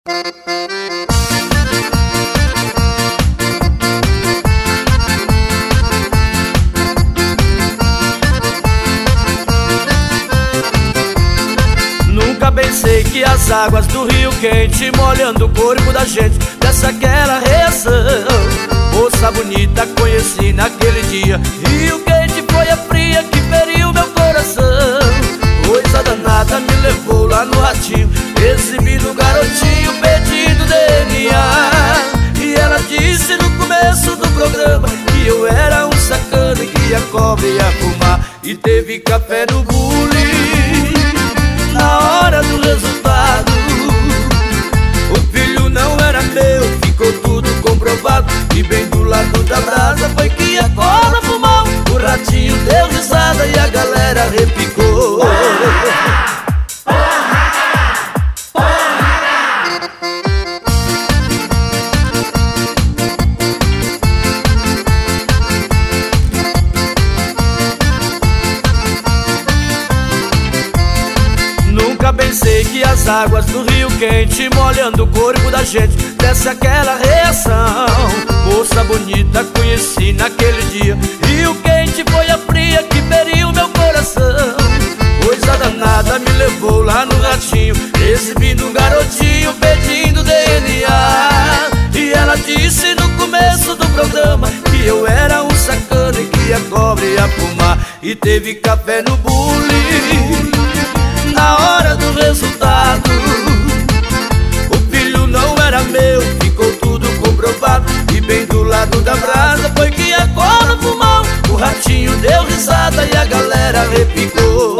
Nunca pensei que as águas do rio quente molhando o corpo da gente dessa aquela reação. Moça bonita conheci naquele dia, rio quente foi a fria que feriu meu coração. Coisa danada me levou lá no ratinho, exibindo o garotinho pedindo DNA. E ela disse no começo do programa que eu era um sacana e que a cobra ia fumar. E teve café no bule na hora do resultado. O filho não era meu, ficou tudo comprovado. E bem do lado da brasa foi que a cobra fumou. O ratinho deu risada e a galera repicou. Nunca pensei que as águas do rio quente molhando o corpo da gente desse aquela reação. Moça bonita conheci naquele dia, rio quente foi a fria que feriu meu coração. Coisa danada me levou lá no ratinho, exibindo um garotinho pedindo DNA. E ela disse no começo do programa que eu era um sacana e que a cobra ia fumar. E teve café no bule na hora do resultado. O filho não era meu, ficou tudo comprovado. E bem do lado da brasa foi que a cobra fumou. O ratinho deu risada e a galera repicou.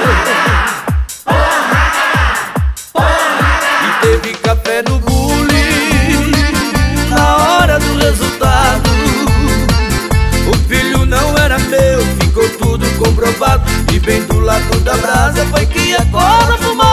E teve café no bule na hora do resultado. O filho não era meu, ficou tudo comprovado. E bem do lado da brasa foi que a cobra fumou.